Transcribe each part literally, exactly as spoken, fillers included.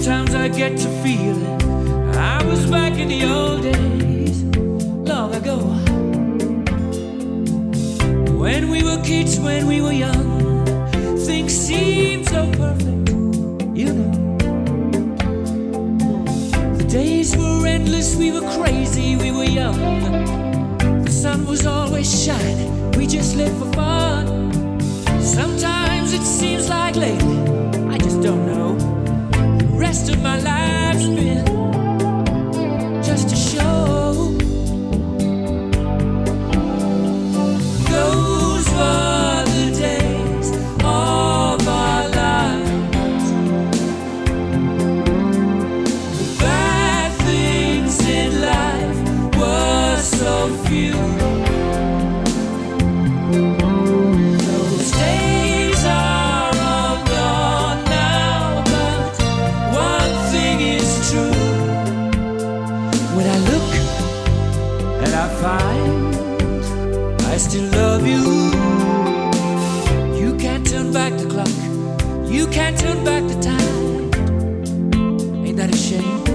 Sometimes I get to feeling I was back in the old days, long ago. When we were kids, when we were young, things seemed so perfect, you know. The days were endless, we were crazy, we were young. The sun was always shining, we just lived for fun. Sometimes it seems like lately, I just don't know, the rest of my life's been just a show. Those were the days of our lives. The bad things in life were so few. Those days are all gone now, but one thing is true. When I look and I find I still love you, you can't turn back the clock, you can't turn back the time. Ain't that a shame?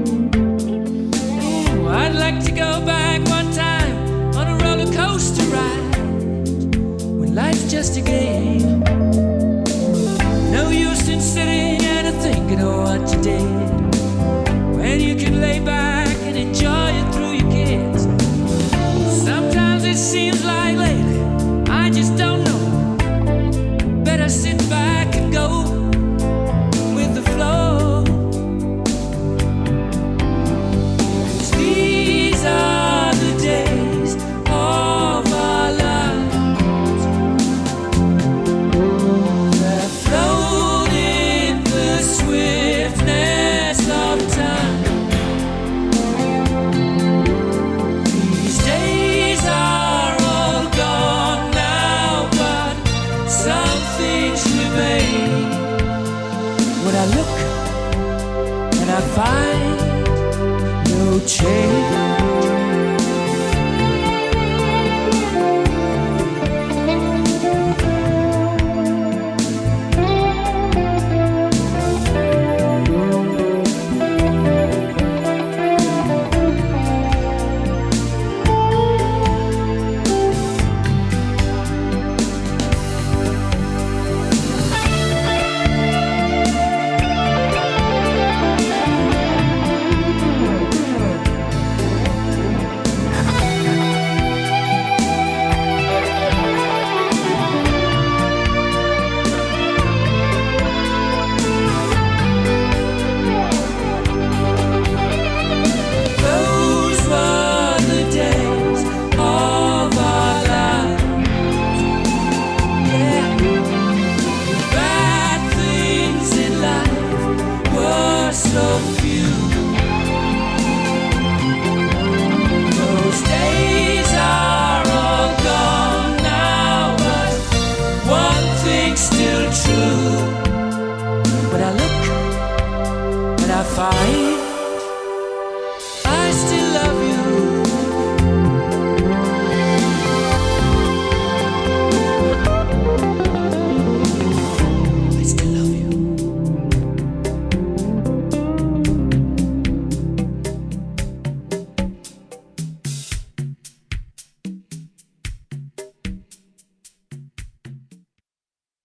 Oh, I'd like to go back one time on a roller coaster ride, when life's just a game. No use in sitting and thinking of what you did, when you can lay back and enjoy it through your kids. Sometimes it seems like lately, I just don't know, better sit back and go with the flow. 'Cause these are the days of our lives that float in the swiftness of time. These days are all gone now, but some things remain. When I look and I find no change. Those were the days of our lives. Yeah. Bad things in life were so few. Those days are all gone now, but one thing's still true. When I look and I find